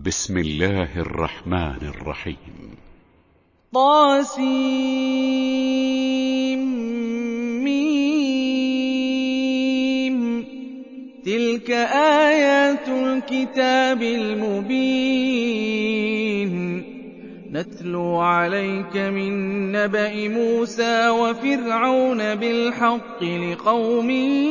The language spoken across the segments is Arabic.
بسم الله الرحمن الرحيم. طاسيم. تلك آيات الكتاب المبين. نتلو عليك من نبأ موسى وفرعون بالحق لقوم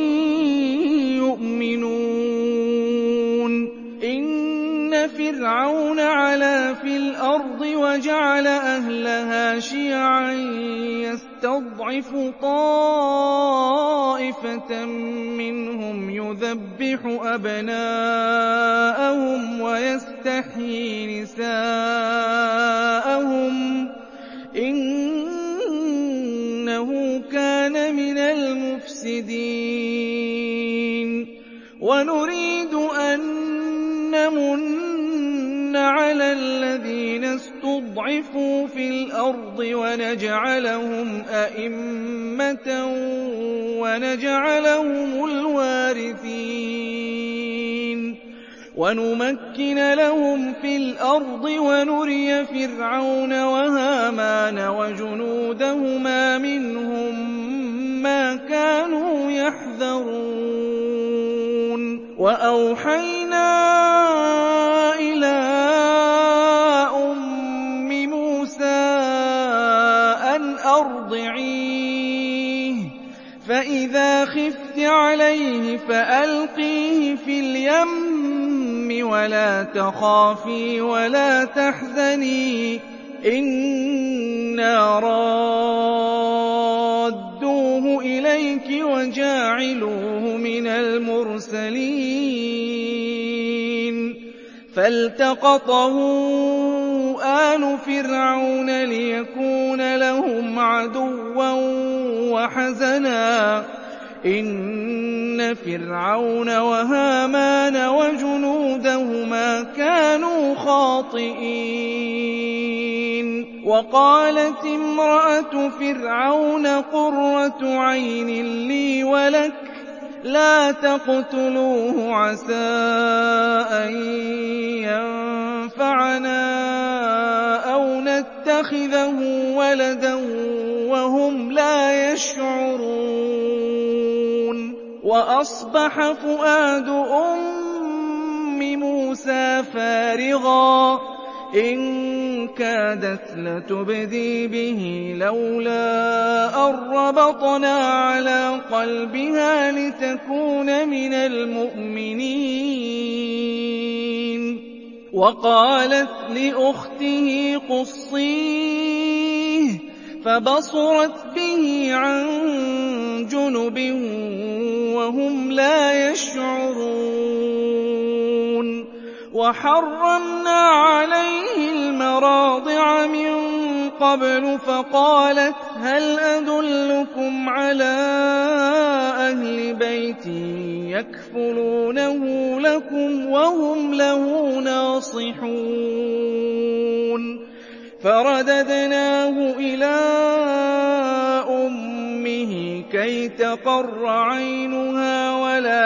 يؤمنون. إن فرعون علا في الأرض وجعل أهلها شيعا يستضعف طائفة منهم يذبح أبناءهم ويستحيي نساءهم إنه كان من المفسدين. ونريد أن نمن على الذين استضعفوا في الأرض ونجعلهم أئمة ونجعلهم الوارثين ونمكن لهم في الأرض ونري فرعون وهامان وجنودهما منهم ما كانوا يحذرون. وأوحينا إلى أم موسى أن أرضعيه فإذا خفت عليه فألقيه في اليم ولا تخافي ولا تحزني إنا رادوه إليك وجاعلوه من المرسلين. فالتقطه آل فرعون ليكون لهم عدوا وحزنا إن فرعون وهامان وجنودهما كانوا خاطئين. وقالت امرأة فرعون قرة عين لي ولك لا تقتلوه عسى أن ينفعنا أو نتخذه ولدا وهم لا يشعرون. وأصبح فؤاد أم موسى فارغا إن كادت لتبدي به لولا أن ربطنا على قلبها لتكون من المؤمنين. وقالت لأخته قصيه فبصرت به عن جنب وهم لا يشعرون. وحرمنا عليه المراضع من قبل فقالت هل أدلكم على أهل بيت يكفلونه لكم وهم له ناصحون. فرددناه إلى أمه كي تقر عينها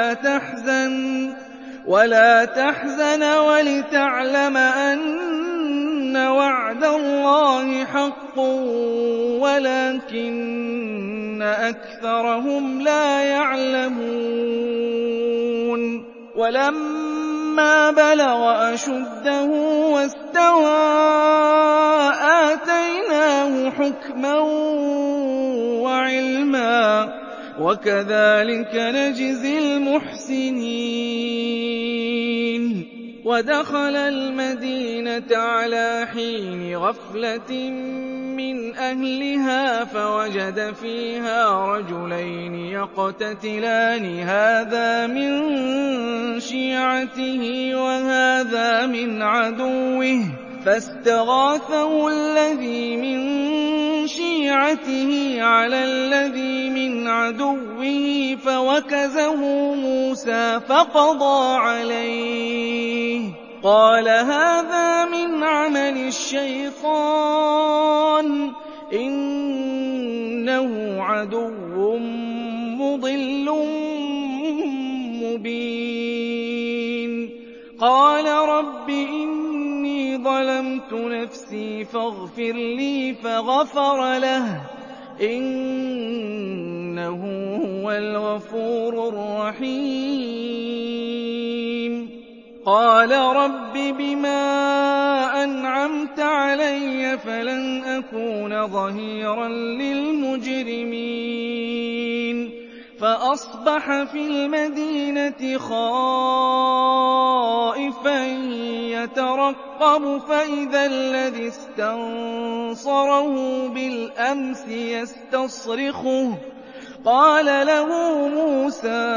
ولا تحزن ولتعلم أن وعد الله حق ولكن أكثرهم لا يعلمون. ولما بلغ أشده واستوى آتيناه حكما وعلما وكذلك نجزي المحسنين. ودخل المدينة على حين غفلة من أهلها فوجد فيها رجلين يقتتلان هذا من شيعته وهذا من عدوه فاستغاثه الذي من شيعته على الذي من عدوه فوكزه موسى فقضى عليه قال هذا من عمل الشيطان إنه عدو مضل مبين. قال رب ظَلَمْتُ نَفْسِي فَاغْفِرْ لِي فَغَفَرَ لَهُ إِنَّهُ هُوَ الْغَفُورُ الرَّحِيمُ قَالَ رَبِّ بِمَا أَنْعَمْتَ عَلَيَّ فَلَنْ أَكُونَ ظَهِيرًا لِّلْمُجْرِمِينَ فَأَصْبَحَ فِي الْمَدِينَةِ خَائِفًا يَتَرَقَّبُ فَإِذَا الَّذِي اسْتَنصَرَهُ بِالْأَمْسِ يَسْتَصْرِخُهُ قَالَ لَهُ مُوسَىٰ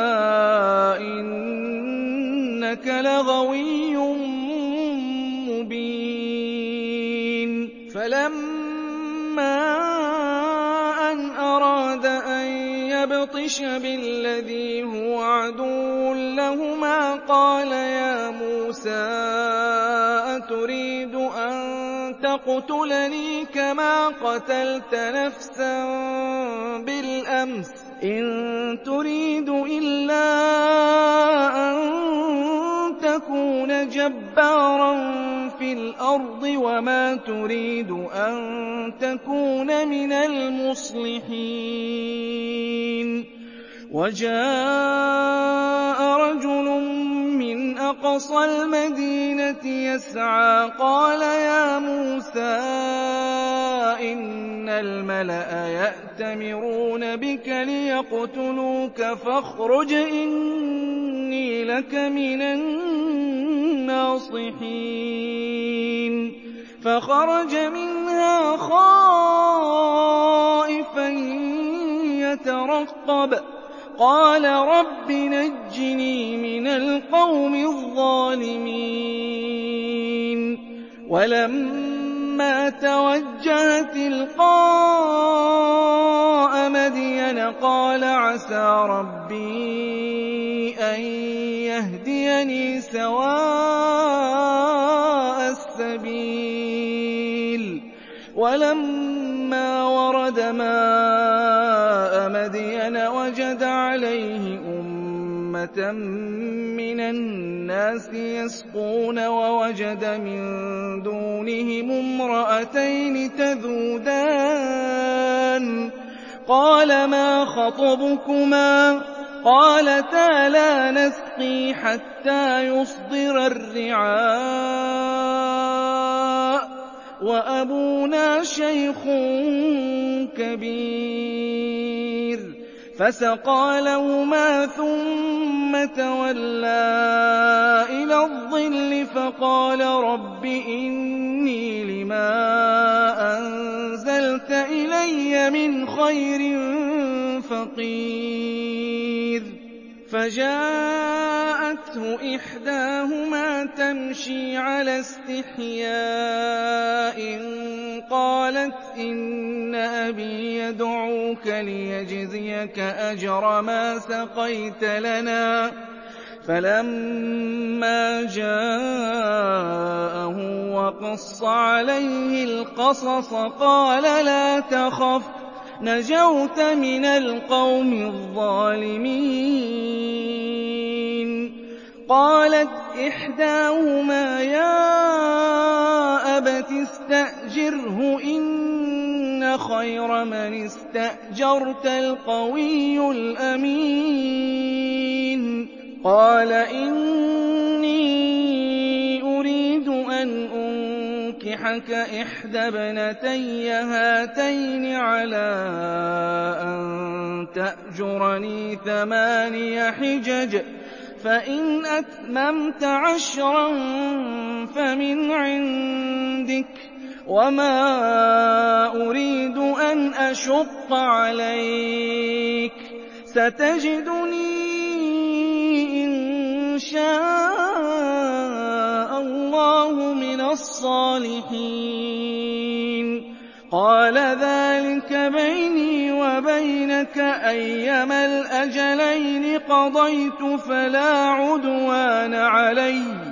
إِنَّكَ لَغَوِيٌّ مُّبِينٌ فَلَمَّا أَنْ أَرَادَ أَن يَبْطِشَ بِالَّذِي هُوَ عَدُوٌّ لَّهُمَا قَالَ يَا مُوسَىٰ أَتُرِيدُ أَن تَقْتُلَنِي كَمَا قَتَلْتَ نَفْسًا بِالْأَمْسِ ۖ إِن تُرِيدُ إِلَّا أَن تَكُونَ جَبَّارًا فِي الْأَرْضِ وَمَا تُرِيدُ أَن تَكُونَ مِنَ الْمُصْلِحِينَ وَجَاءَ رَجُلٌ مِّنْ أَقْصَى الْمَدِينَةِ يَسْعَىٰ قَالَ يَا مُوسَىٰ إِنَّ الْمَلَأَ يَأْتَمِرُونَ بِكَ لِيَقْتُلُوكَ فَاخْرُجْ إِنِّي لَكَ مِنَ النَّاصِحِينَ فَخَرَجَ مِنْهَا خَائِفًا يَتَرَقَّبُ قَالَ رَبِّ نَجِّنِي مِنَ الْقَوْمِ الظَّالِمِينَ وَلَمَّا تَوَجَّهَ تِلْقَاءَ مَدْيَنَ قَالَ عَسَىٰ رَبِّي أَن يَهْدِيَنِي سَوَاءَ السَّبِيلِ وَلَمَّا وَرَدَ مَاءَ مَدْيَنَ وَجَدَ عَلَيْهِ أُمَّةً مِّنَ النَّاسِ يَسْقُونَ وَوَجَدَ مِن دُونِهِمُ امْرَأَتَيْنِ تَذُودَانِ قَالَ مَا خَطْبُكُمَا قَالَتَا لَا نَسْقِي حَتَّىٰ يُصْدِرَ الرِّعَاءُ وَأَبُونَا شَيْخٌ كَبِيرٌ فَسَقَىٰ لَهُمَا ثُمَّ تَوَلَّىٰ إِلَى الظِّلِّ فَقَالَ رَبِّ إِنِّي لِمَا أَنزَلْتَ إِلَيَّ مِنْ خَيْرٍ فَقِيرٌ فَجَاءَتْهُ إِحْدَاهُمَا تَمْشِي عَلَى اسْتِحْيَاءٍ قَالَتْ إِنَّ أَبِي يَدْعُوكَ لِيَجْزِيَكَ أَجْرَ مَا سَقَيْتَ لَنَا فَلَمَّا جَاءَهُ وَقَصَّ عَلَيْهِ الْقَصَصَ قَالَ لَا تَخَفْ نَجَوْتَ مِنَ الْقَوْمِ الظَّالِمِينَ قَالَتْ إِحْدَاهُمَا يَا أَبَتِ اسْتَأْجِرْهُ إِنَّ خَيْرَ مَنِ اسْتَأْجَرْتَ الْقَوِيُّ الْأَمِينُ قَالَ إِنِّي أُرِيدُ أَنْ أُنكِحَكَ إِحْدَى ابْنَتَيَّ هَاتَيْنِ عَلَىٰ أَن تَأْجُرَنِي 8 حِجَجٍ فَإِنْ أَتْمَمْتَ 10 فَمِنْ عِندِكَ وَمَا أُرِيدُ أَنْ أَشُقَّ عَلَيْكَ سَتَجِدُنِي إِن شَاءَ اللَّهُ مِنَ الصَّالِحِينَ قَالَ ذَٰلِكَ بَيْنِي وَبَيْنَكَ أَيَّمَا الْأَجَلَيْنِ قَضَيْتُ فَلَا عُدْوَانَ عَلَيَّ ۖ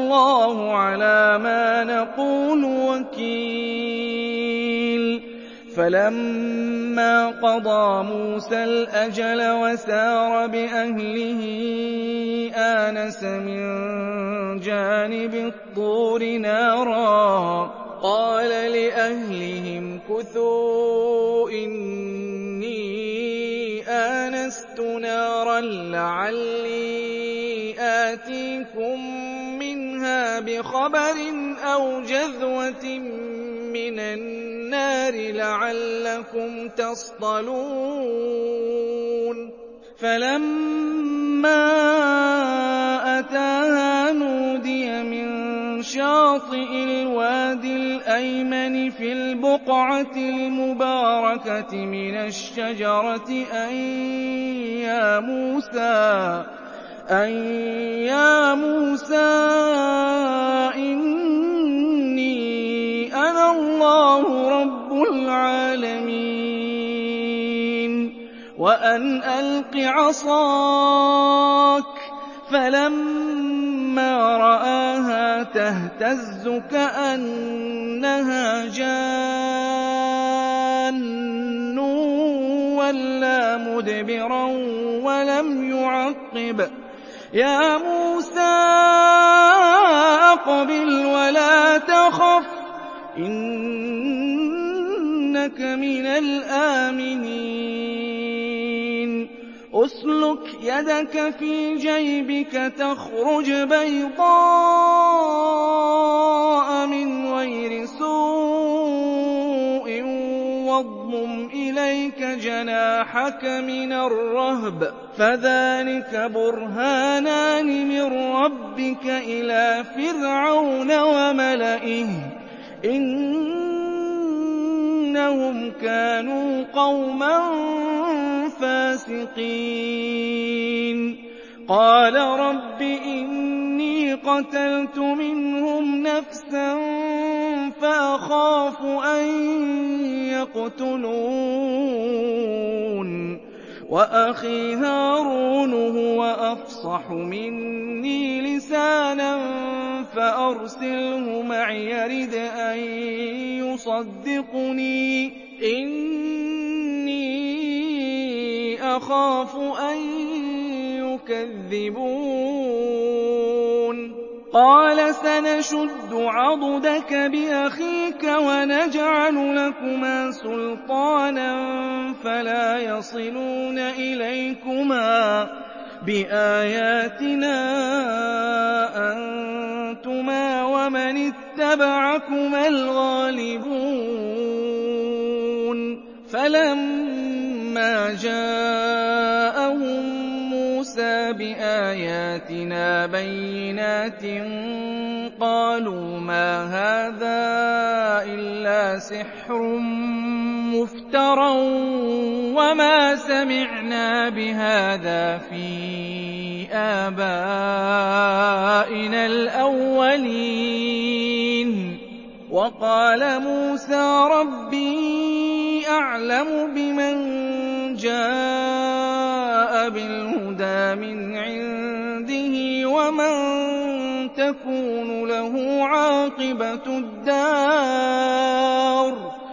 وَاللَّهُ عَلَىٰ مَا نَقُولُ وَكِيلٌ فَلَمَّا قَضَىٰ مُوسَى الْأَجَلَ وَسَارَ بِأَهْلِهِ آنَسَ مِن جَانِبِ الطُّورِ نَارًا قَالَ لِأَهْلِهِ امْكُثُوا إِنِّي آنَسْتُ نَارًا لَّعَلِّي آتِيكُم مِّنْهَا بِخَبَرٍ أَوْ جَذْوَةٍ مِّنَ النَّارِ لَعَلَّكُمْ تَصْطَلُونَ فَلَمَّا أَتَاهَا نُودِيَ مِن شَاطِئِ الْوَادِ الْأَيْمَنِ فِي الْبُقْعَةِ الْمُبَارَكَةِ مِنَ الشَّجَرَةِ أَن يَا مُوسَىٰ إِنِّي أَنَا اللَّهُ رَبُّ الْعَالَمِينَ وَأَنْ أَلْقِ عَصَاكَ فَلَمَّا رَآهَا تَهْتَزُّ كَأَنَّهَا جَانٌّ وَلَّىٰ مُدْبِرًا وَلَمْ يُعَقِّبْ يَا مُوسَىٰ أَقْبِلْ وَلَا تَخَفْ إِنَّكَ مِنَ الْآمِنِينَ أُسْلُكْ يَدَكَ فِي جَيْبِكَ تَخْرُجْ بَيْضَاءَ مِنْ غَيْرِ سُوءٍ وَاضْمُمْ إِلَيْكَ جَنَاحَكَ مِنَ الرَّهْبِ فَذَانِكَ بُرْهَانَانِ مِن رَّبِّكَ إِلَىٰ فِرْعَوْنَ وَمَلَئِهِ إِنَّهُمْ كَانُوا قَوْمًا فَاسِقِينَ قَالَ رَبِّ إِنِّي قَتَلْتُ مِنْهُمْ نَفْسًا فَأَخَافُ أَن يَقْتُلُونِ وَأَخِي هَارُونُ هُوَ أَفْصَحُ مِنِّي لِسَانًا فَأَرْسِلْهُ مَعِيَ يَرِدْ أَن يُصَدِّقُنِي إِنِّي أَخَافُ أَن يُكَذِّبُونِ قَالَ سَنَشُدُّ عَضُدَكَ بِأَخِيكَ وَنَجْعَلُ لَكُمَا سُلْطَانًا فَلَا يَصِلُونَ إِلَيْكُمَا بِآيَاتِنَا أَنتُمَا وَمَنِ اتَّبَعَكُمَا الْغَالِبُونَ فَلَمَّا جَاءَهُم مُّوسَىٰ بِآيَاتِنَا بَيِّنَاتٍ قَالُوا مَا هَٰذَا إِلَّا سِحْرٌ مُّفْتَرًى وَمَا سَمِعْنَا بِهَٰذَا فِي آبَائِنَا الْأَوَّلِينَ وَقَالَ مُوسَىٰ رَبِّي أَعْلَمُ بِمَن جَاءَ بِالْهُدَىٰ مِنْ عِندِهِ وَمَن تَكُونُ لَهُ عَاقِبَةُ الدَّارِ ۖ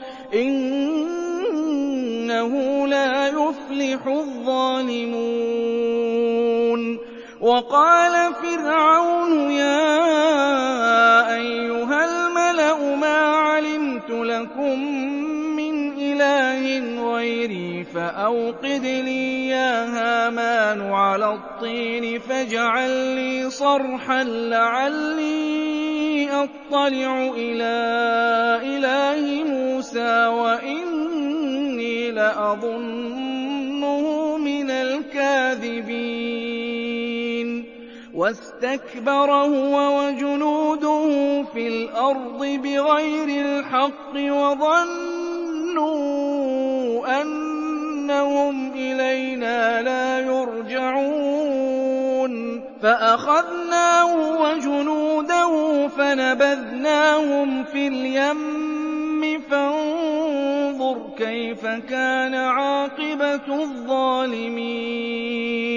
إِنَّهُ لَا يُفْلِحُ الظَّالِمُونَ وَقَالَ فِرْعَوْنُ يَا أَيُّهَا الْمَلَأُ مَا عَلِمْتُ لَكُم مِّنْ إِلَٰهٍ غَيْرِي فَأَوْقِدْ لِي يَا هَامَانُ عَلَى الطِّينِ فَاجْعَل لِّي صَرْحًا لَّعَلِّي أَطَّلِعُ إِلَىٰ إِلَٰهِ مُوسَىٰ وَإِنِّي لَأَظُنُّهُ مِنَ الْكَاذِبِينَ وَاسْتَكْبَرَ هُوَ وَجُنُودُهُ فِي الْأَرْضِ بِغَيْرِ الْحَقِّ وَظَنُّوا أَنَّهُمْ إِلَيْنَا لَا يُرْجَعُونَ فَأَخَذْنَاهُ وَجُنُودَهُ فَنَبَذْنَاهُمْ فِي الْيَمِّ فَانظُرْ كَيْفَ كَانَ عَاقِبَةُ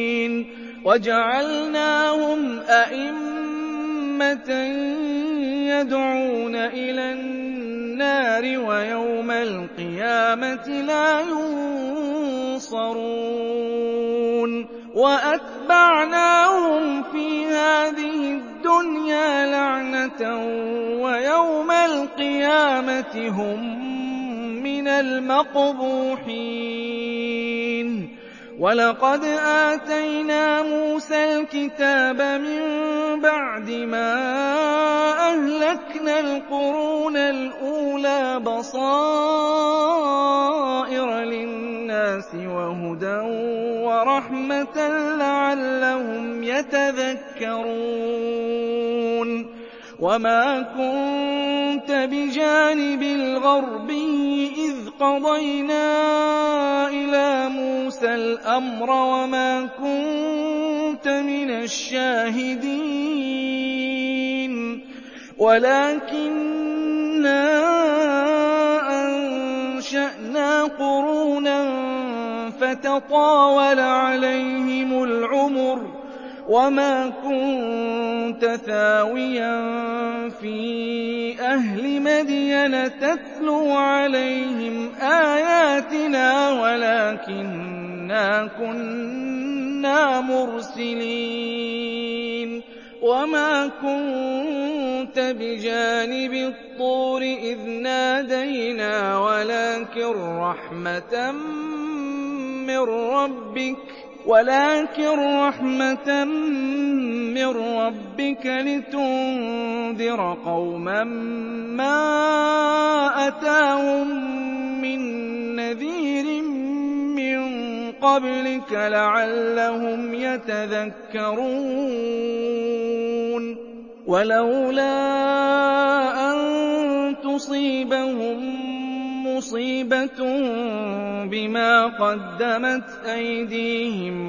الظَّالِمِينَ وَجَعَلْنَاهُمْ أَئِمَّةً يَدْعُونَ إِلَى النَّارِ وَيَوْمَ الْقِيَامَةِ لَا يُنصَرُونَ وَأَتْبَعْنَاهُمْ فِي هَٰذِهِ الدُّنْيَا لَعْنَةً وَيَوْمَ الْقِيَامَةِ هُم مِّنَ الْمَقْبُوحِينَ وَلَقَدْ آتَيْنَا مُوسَى الْكِتَابَ مِن بَعْدِ مَا أَهْلَكْنَا الْقُرُونَ الْأُولَىٰ بَصَائِرَ لِلنَّاسِ وَهُدًى وَرَحْمَةً لَّعَلَّهُمْ يَتَذَكَّرُونَ وَمَا كُنتَ بِجَانِبِ الْغَرْبِيِّ إِذْ قَضَيْنَا إِلَىٰ مُوسَى الْأَمْرَ وَمَا كُنتَ مِنَ الشَّاهِدِينَ وَلَٰكِنَّا أَنشَأْنَا قُرُونًا فَتَطَاوَلَ عَلَيْهِمُ الْعُمُرُ وَمَا كُنتَ ثَاوِيًا فِي أَهْلِ مَدْيَنَ تَتْلُو عَلَيْهِمْ آيَاتِنَا وَلَٰكِنَّا كُنَّا مُرْسِلِينَ وَمَا كُنتَ بِجَانِبِ الطُّورِ إِذْ نَادَيْنَا ولكن رحمة من ربك لتنذر قوما ما أتاهم من نذير من قبلك لعلهم يتذكرون ولولا أن تصيبهم مُّصِيبَةٌ بِمَا قَدَّمَتْ أَيْدِيهِمْ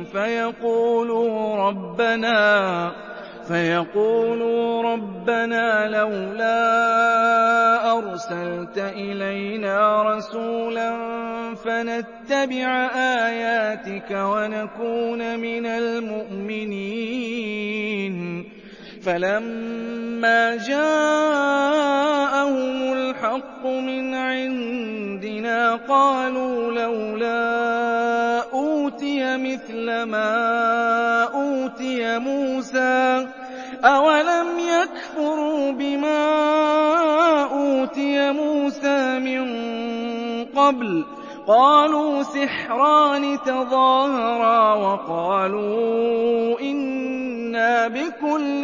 فيقولوا رَبَّنَا لَوْلَا أَرْسَلْتَ إِلَيْنَا رَسُولًا فَنَتَّبِعَ آيَاتِكَ وَنَكُونَ مِنَ الْمُؤْمِنِينَ فَلَمَّا جَاءَهُمُ الْحَقُّ مِنْ عِندِنَا قَالُوا لَوْلَا أُوتِيَ مِثْلَ مَا أُوتِيَ مُوسَىٰ أَوَلَمْ يَكْفُرُوا بِمَا أُوتِيَ مُوسَىٰ مِن قَبْلُ قَالُوا سِحْرَانِ تَظَاهَرَا وَقَالُوا إِنَّا بِكُلٍّ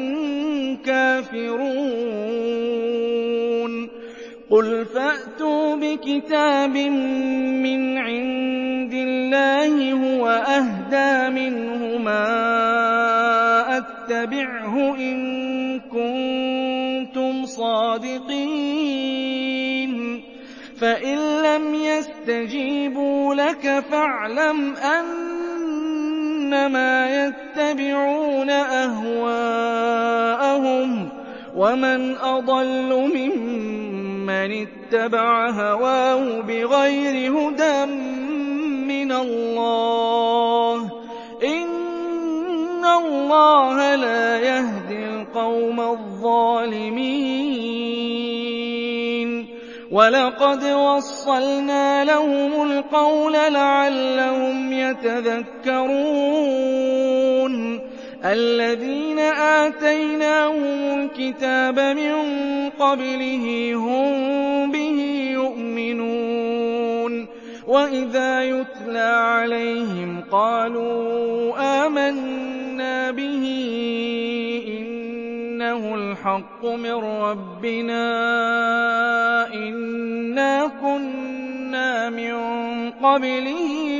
كَافِرُونَ قُلْ فَأْتُوا بِكِتَابٍ مِّنْ عِندِ اللَّهِ هُوَ أَهْدَىٰ مِنْهُمَا أَتَّبِعْهُ إِن كُنتُمْ صَادِقِينَ فَإِن لَّمْ يَسْتَجِيبُوا لَكَ فَاعْلَمْ أَنَّمَا يَتَّبِعُونَ أَهْوَاءَهُمْ ۚ وَمَنْ أَضَلُّ مِمَّنِ اتَّبَعَ هَوَاهُ بِغَيْرِ هُدًى مِّنَ اللَّهِ ۚ إِنَّ اللَّهَ لَا يَهْدِي الْقَوْمَ الظَّالِمِينَ وَلَقَدْ وَصَّلْنَا لَهُمُ الْقَوْلَ لَعَلَّهُمْ يَتَذَكَّرُونَ الَّذِينَ آتَيْنَاهُمُ الْكِتَابَ مِن قَبْلِهِ هُم بِهِ يُؤْمِنُونَ وَإِذَا يُتْلَىٰ عَلَيْهِمْ قَالُوا آمَنَّا بِهِ إِنَّهُ الْحَقُّ مِن رَّبِّنَا إِنَّا كُنَّا مِن قَبْلِهِ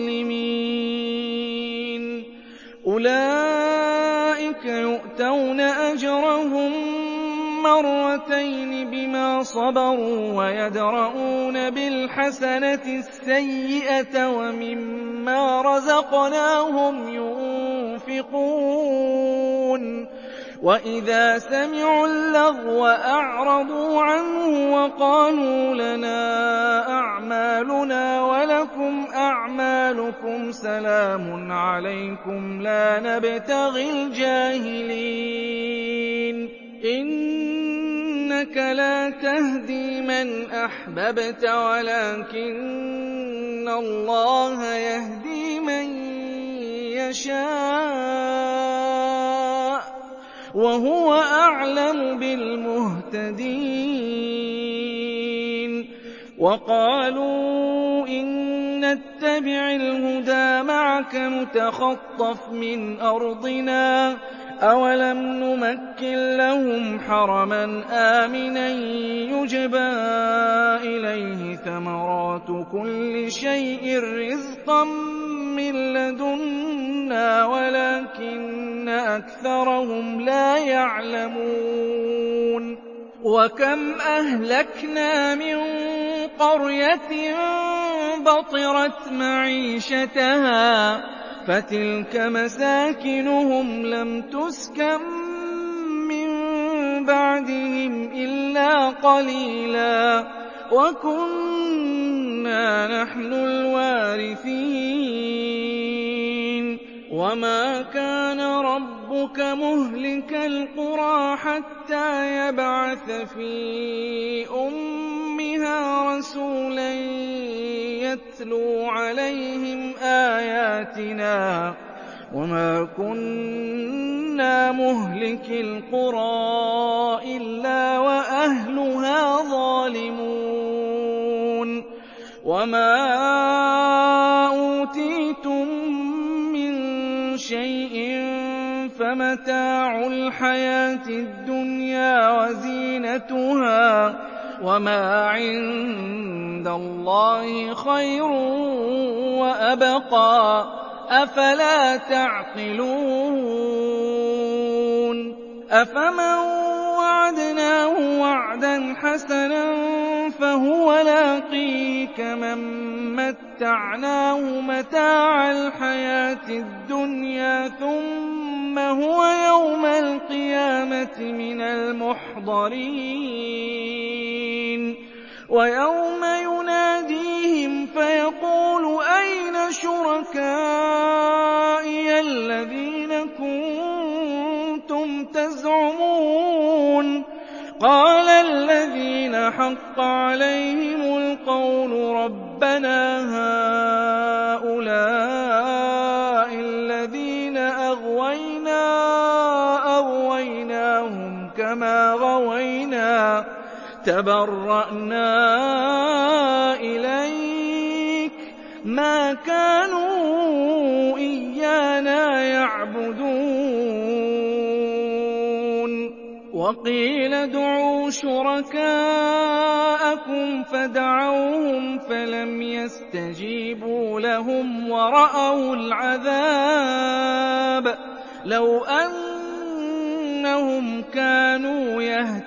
مُسْلِمِينَ أُولَٰئِكَ يُؤْتَوْنَ أَجْرَهُم مَّرَّتَيْنِ بِمَا صَبَرُوا وَيَدْرَءُونَ بِالْحَسَنَةِ السَّيِّئَةَ وَمِمَّا رَزَقْنَاهُمْ يُنفِقُونَ وَإِذَا سَمِعُوا اللَّغْوَ أَعْرَضُوا عَنْهُ وَقَالُوا لَنَا أَعْمَالُنَا وَلَكُمْ أَعْمَالُكُمْ سَلَامٌ عَلَيْكُمْ لَا نَبْتَغِي الْجَاهِلِينَ إِنَّكَ لَا تَهْدِي مَنْ أَحْبَبْتَ وَلَٰكِنَّ اللَّهَ يَهْدِي مَن يَشَاءُ ۚ وَهُوَ أَعْلَمُ بِالْمُهْتَدِينَ وَقَالُوا إِن نَّتَّبِعِ الْهُدَىٰ مَعَكَ نُتَخَطَّفْ مِنْ أَرْضِنَا ۚ أَوَلَمْ نُمَكِّن لَّهُمْ حَرَمًا آمِنًا يُجْبَىٰ إِلَيْهِ ثَمَرَاتُ كُلِّ شَيْءٍ رِّزْقًا مِّن لَّدُنَّا وَلَٰكِنَّ أَكْثَرَهُمْ لَا يَعْلَمُونَ وَكَمْ أَهْلَكْنَا مِن قَرْيَةٍ بَطِرَتْ مَعِيشَتَهَا فَتِلْكَ مَسَاكِنُهُمْ لَمْ تُسْكَن مِّن بَعْدِهِمْ إِلَّا قَلِيلًا وَكُنَّا نَحْنُ الْوَارِثِينَ وَمَا كَانَ رَبُّكَ مُهْلِكَ الْقُرَىٰ حَتَّىٰ يَبْعَثَ فِي أُمِّهَا رَسُولًا يَتْلُو عَلَيْهِمْ آيَاتِنَا ۚ وَمَا كُنَّا مُهْلِكِي الْقُرَىٰ إِلَّا وَأَهْلُهَا ظَالِمُونَ وَمَا أُوتِيتُم مِّن شَيْءٍ فَمَتَاعُ الْحَيَاةِ الدُّنْيَا وَزِينَتُهَا ۚ وَمَا عِندَ اللَّهِ خَيْرٌ وَأَبْقَىٰ ۚ أَفَلَا تَعْقِلُونَ أَفَمَن وَعَدْنَاهُ وَعْدًا حَسَنًا فَهُوَ لَاقِيهِ كَمَن مَّتَّعْنَاهُ مَتَاعَ الْحَيَاةِ الدُّنْيَا ثُمَّ هُوَ يَوْمَ الْقِيَامَةِ مِنَ الْمُحْضَرِينَ وَيَوْمَ يُنَادِيهِمْ فَيَقُولُ أَيْنَ شُرَكَائِيَ الَّذِينَ كُنتُمْ تَزْعُمُونَ قَالَ الَّذِينَ حَقَّ عَلَيْهِمُ الْقَوْلُ رَبَّنَا هَٰؤُلَاءِ الَّذِينَ أَغْوَيْنَاهُمْ كَمَا غَوَيْنَا تَبَرَّأْنَا إِلَيْكَ مَا كَانُوا إِيَّانَا يَعْبُدُونَ وَقِيلَ ادْعُوا شُرَكَاءَكُمْ فَدَعَوْهُمْ فَلَمْ يَسْتَجِيبُوا لَهُمْ وَرَأَوُا الْعَذَابَ لَوْ أَنَّهُمْ كَانُوا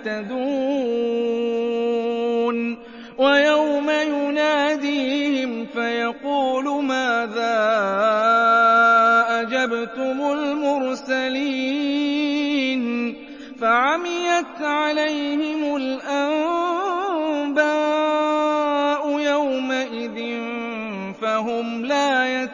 يَهْتَدُونَ وَيَوْمَ يُنَادِيهِمْ فَيَقُولُ مَاذَا أَجَبْتُمُ الْمُرْسَلِينَ فَعَمِيَتْ عَلَيْهِمُ الْأَنبَاءُ يَوْمَئِذٍ فَهُمْ لَا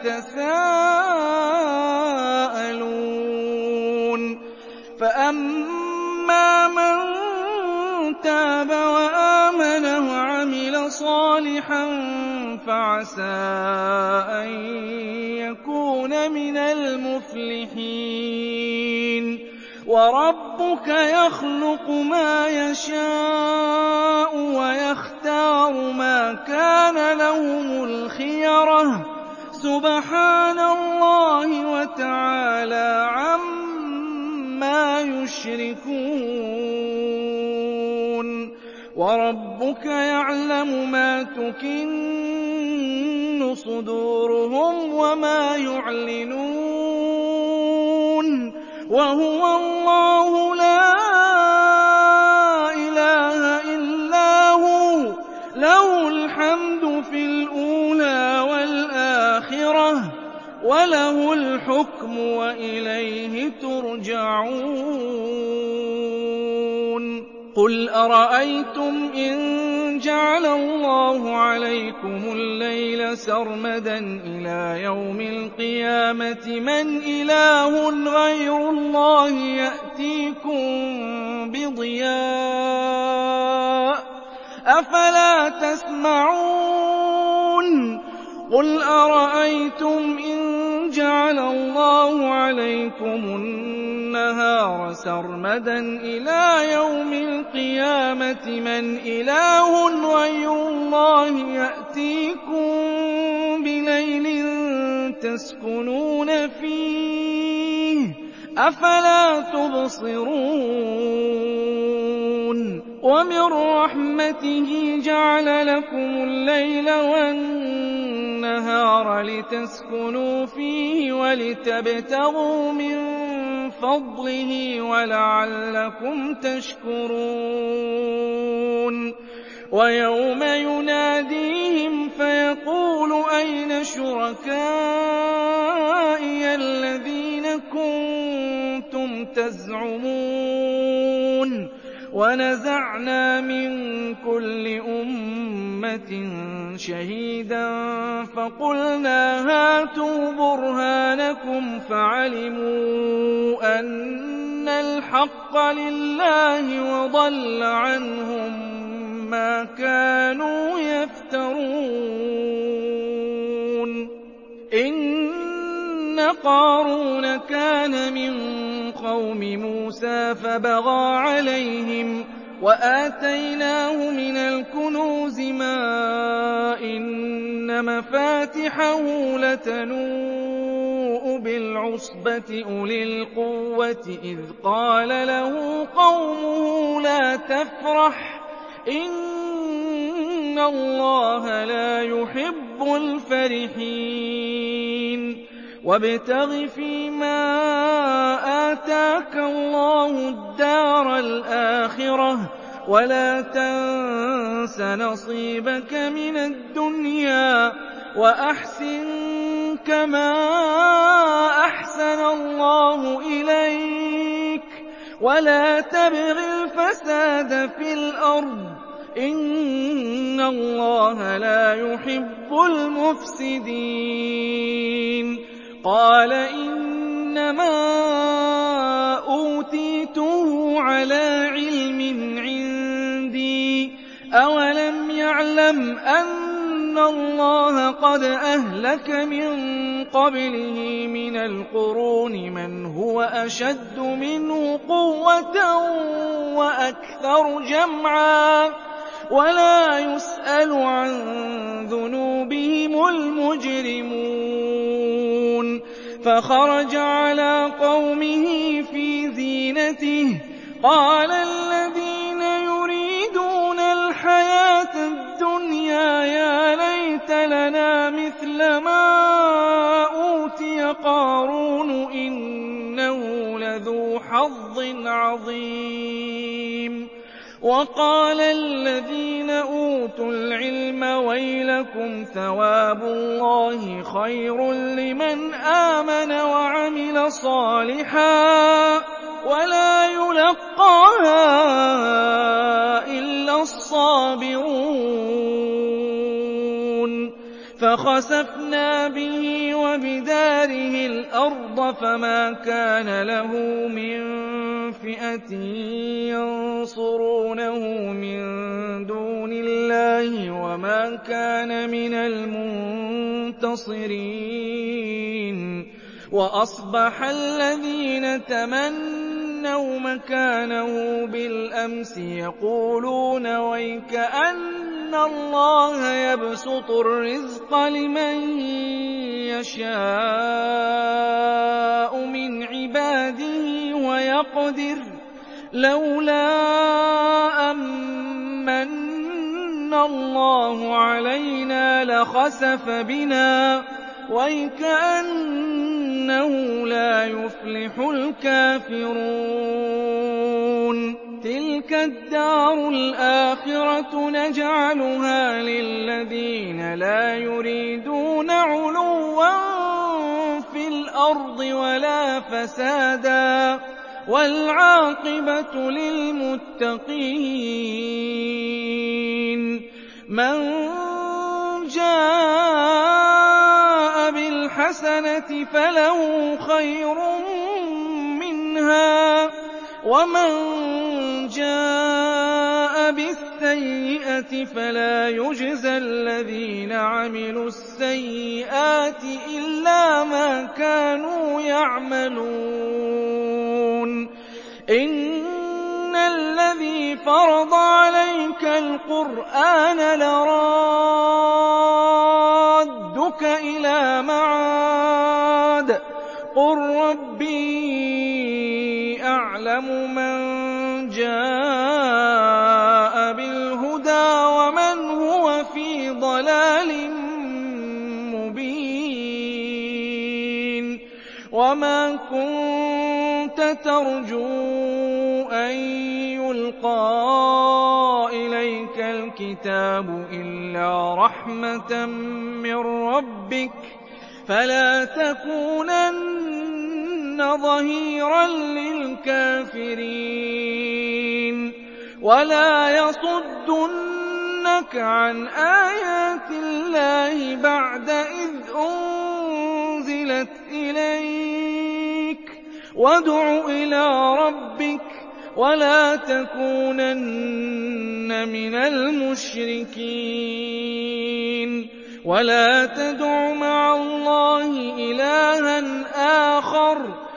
يَتَسَاءَلُونَ فَأَمَّا مَن تَابَ وَآمَنَ وَعَمِلَ صَالِحًا فَعَسَىٰ أَن يَكُونَ مِنَ الْمُفْلِحِينَ وَرَبُّكَ يَخْلُقُ مَا يَشَاءُ وَيَخْتَارُ مَا كَانَ لَهُمُ الْخِيَرَةُ ۚ سُبْحَانَ اللَّهِ وَتَعَالَىٰ عَمَّا يُشْرِكُونَ وَرَبُّكَ يَعْلَمُ مَا تُكِنُّ صُدُورُهُمْ وَمَا يُعْلِنُونَ وَهُوَ اللَّهُ لَا إِلَٰهَ إِلَّا هُوَ ۖ لَهُ الْحَمْدُ فِي الْأُولَىٰ وَالْآخِرَةِ ۖ وَلَهُ الْحُكْمُ وَإِلَيْهِ تُرْجَعُونَ قُلْ أَرَأَيْتُمْ إِن جَعَلَ اللَّهُ عَلَيْكُمُ اللَّيْلَ سَرْمَدًا إِلَىٰ يَوْمِ الْقِيَامَةِ مَنْ إِلَٰهٌ غَيْرُ اللَّهِ يَأْتِيكُم بِضِيَاءٍ أَفَلَا تَسْمَعُونَ قُلْ أَرَأَيْتُمْ إِن جَعَلَ اللَّهُ عَلَيْكُمُ النَّهَارَ سَرْمَدًا إِلَىٰ يَوْمِ الْقِيَامَةِ مَنْ إِلَٰهٌ غَيْرُ اللَّهِ يَأْتِيكُم بِلَيْلٍ تَسْكُنُونَ فِيهِ ۖ أَفَلَا تُبْصِرُونَ وَمِن رَّحْمَتِهِ جَعَلَ لَكُمُ اللَّيْلَ وَالنَّهَارَ لِتَسْكُنُوا فِيهِ وَلِتَبْتَغُوا مِن فَضْلِهِ وَلَعَلَّكُمْ تَشْكُرُونَ وَيَوْمَ يُنَادِيهِمْ فَيَقُولُ أَيْنَ شُرَكَائِيَ الَّذِينَ كُنتُمْ تَزْعُمُونَ وَنَزَعْنَا مِن كُلِّ أُمَّةٍ شَهِيدًا فَقُلْنَا هَاتُوا بُرْهَانَكُمْ فَعَلِمُوا أَنَّ الْحَقَّ لِلَّهِ وَضَلَّ عَنْهُم مَّا كَانُوا يَفْتَرُونَ إِنَّ قَارُونَ كَانَ مِن قَوْمِ مُوسَىٰ فَبَغَىٰ عَلَيْهِمْ وَآتَيْنَاهُ مِنَ الْكُنُوزِ مَا إِنَّ مَفَاتِحَهُ لَتَنُوءُ بِالْعُصْبَةِ أُولِي الْقُوَّةِ إِذْ قَالَ لَهُ قَوْمُهُ لَا تَفْرَحْ إِنَّ اللَّهَ لَا يُحِبُّ الْفَرِحِينَ وَابْتَغِ فِيمَا آتَاكَ اللَّهُ الدَّارَ الْآخِرَةَ وَلَا تَنسَ نَصِيبَكَ مِنَ الدُّنْيَا وَأَحْسِن كَمَا أَحْسَنَ اللَّهُ إِلَيْكَ وَلَا تَبْغِ الْفَسَادَ فِي الْأَرْضِ إِنَّ اللَّهَ لَا يُحِبُّ الْمُفْسِدِينَ قَالَ إِنَّمَا أُوتِيتُهُ عَلَىٰ عِلْمٍ عِندِي أَوَلَمْ يَعْلَمْ أَنَّ اللَّهَ قَدْ أَهْلَكَ مِن قَبْلِهِ مِنَ الْقُرُونِ مَنْ هُوَ أَشَدُّ مِنْهُ قُوَّةً وَأَكْثَرُ جَمْعًا وَلَا يُسْأَلُ عَن ذُنُوبِهِمُ الْمُجْرِمُونَ فَخَرَجَ عَلَىٰ قَوْمِهِ فِي زِينَتِهِ قَالَ الَّذِينَ يُرِيدُونَ الْحَيَاةَ الدُّنْيَا يَا لَيْتَ لَنَا مِثْلَ مَا أُوتِيَ قَارُونُ إِنَّهُ لَذُو حَظٍّ عَظِيمٍ وَقَالَ الَّذِينَ أُوتُوا الْعِلْمَ وَيْلَكُمْ ثَوَابُ اللَّهِ خَيْرٌ لِّمَنْ آمَنَ وَعَمِلَ صَالِحًا وَلَا يُلَقَّاهَا إِلَّا الصَّابِرُونَ فَخَسَفْنَا بِهِ وَبِدَارِهِ الْأَرْضَ فَمَا كَانَ لَهُ مِن فِئَةٍ يَنصُرُونَهُ مِن دُونِ اللَّهِ وَمَا كَانَ مِنَ الْمُنتَصِرِينَ وَأَصْبَحَ الَّذِينَ تَمَنَّوْا مَكَانَهُ بِالْأَمْسِ يَقُولُونَ وَيْكَأَنَّ اللَّهَ يَبْسُطُ الرِّزْقَ لِمَن يَشَاءُ مِنْ عِبَادِهِ وَيَقْدِرُ لَوْلَا أَمَّنَّ اللَّهُ عَلَيْنَا لَخَسَفَ بِنَا وَيْكَأَنَّهُ لَا يُفْلِحُ الْكَافِرُونَ تِلْكَ الدَّارُ الْآخِرَةُ نَجْعَلُهَا لِلَّذِينَ لَا يُرِيدُونَ عُلُوًّا فِي الْأَرْضِ وَلَا فَسَادًا وَالْعَاقِبَةُ لِلْمُتَّقِينَ مَن جَاءَ بِالْحَسَنَةِ فَلَهُ خَيْرٌ مِّنْهَا وَمَن جَاءَ بِالسَّيِّئَةِ الْجَنَّةِ فَلَا يُجْزَى الَّذِينَ عَمِلُوا السَّيِّئَاتِ إِلَّا مَا كَانُوا يَعْمَلُونَ إِنَّ الَّذِي فَرَضَ عَلَيْكَ الْقُرْآنَ لَرَادُّكَ إِلَىٰ مَعَادٍ ۚ قُل رَّبِّي أَعْلَمُ مَن جَاءَ بِالْهُدَىٰ وَمَنْ هُوَ فِي ضَلَالٍ مُّبِينٍ وَمَا كُنتَ تَرْجُو أَن يُلْقَىٰ إِلَيْكَ الْكِتَابُ إِلَّا رَحْمَةً مِّن رَّبِّكَ فَلَا تَكُونَنَّ ظَهِيرًا لِّلْكَافِرِينَ وَلَا يَصُدُّنَّكَ عَنْ آيَاتِ اللَّهِ بَعْدَ إِذْ أُنزِلَتْ إِلَيْكَ وَادْعُ إِلَىٰ رَبِّكَ وَلَا تَكُونَنَّ مِنَ الْمُشْرِكِينَ وَلَا تَدْعُ مَعَ اللَّهِ إِلَٰهًا آخَرَ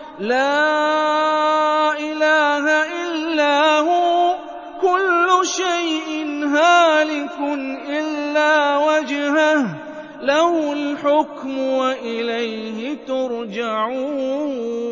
لَا إِلَٰهَ إِلَّا هُوَ ۚ كُلُّ شَيْءٍ هَالِكٌ إِلَّا وَجْهَهُ ۚ لَهُ الْحُكْمُ وَإِلَيْهِ تُرْجَعُونَ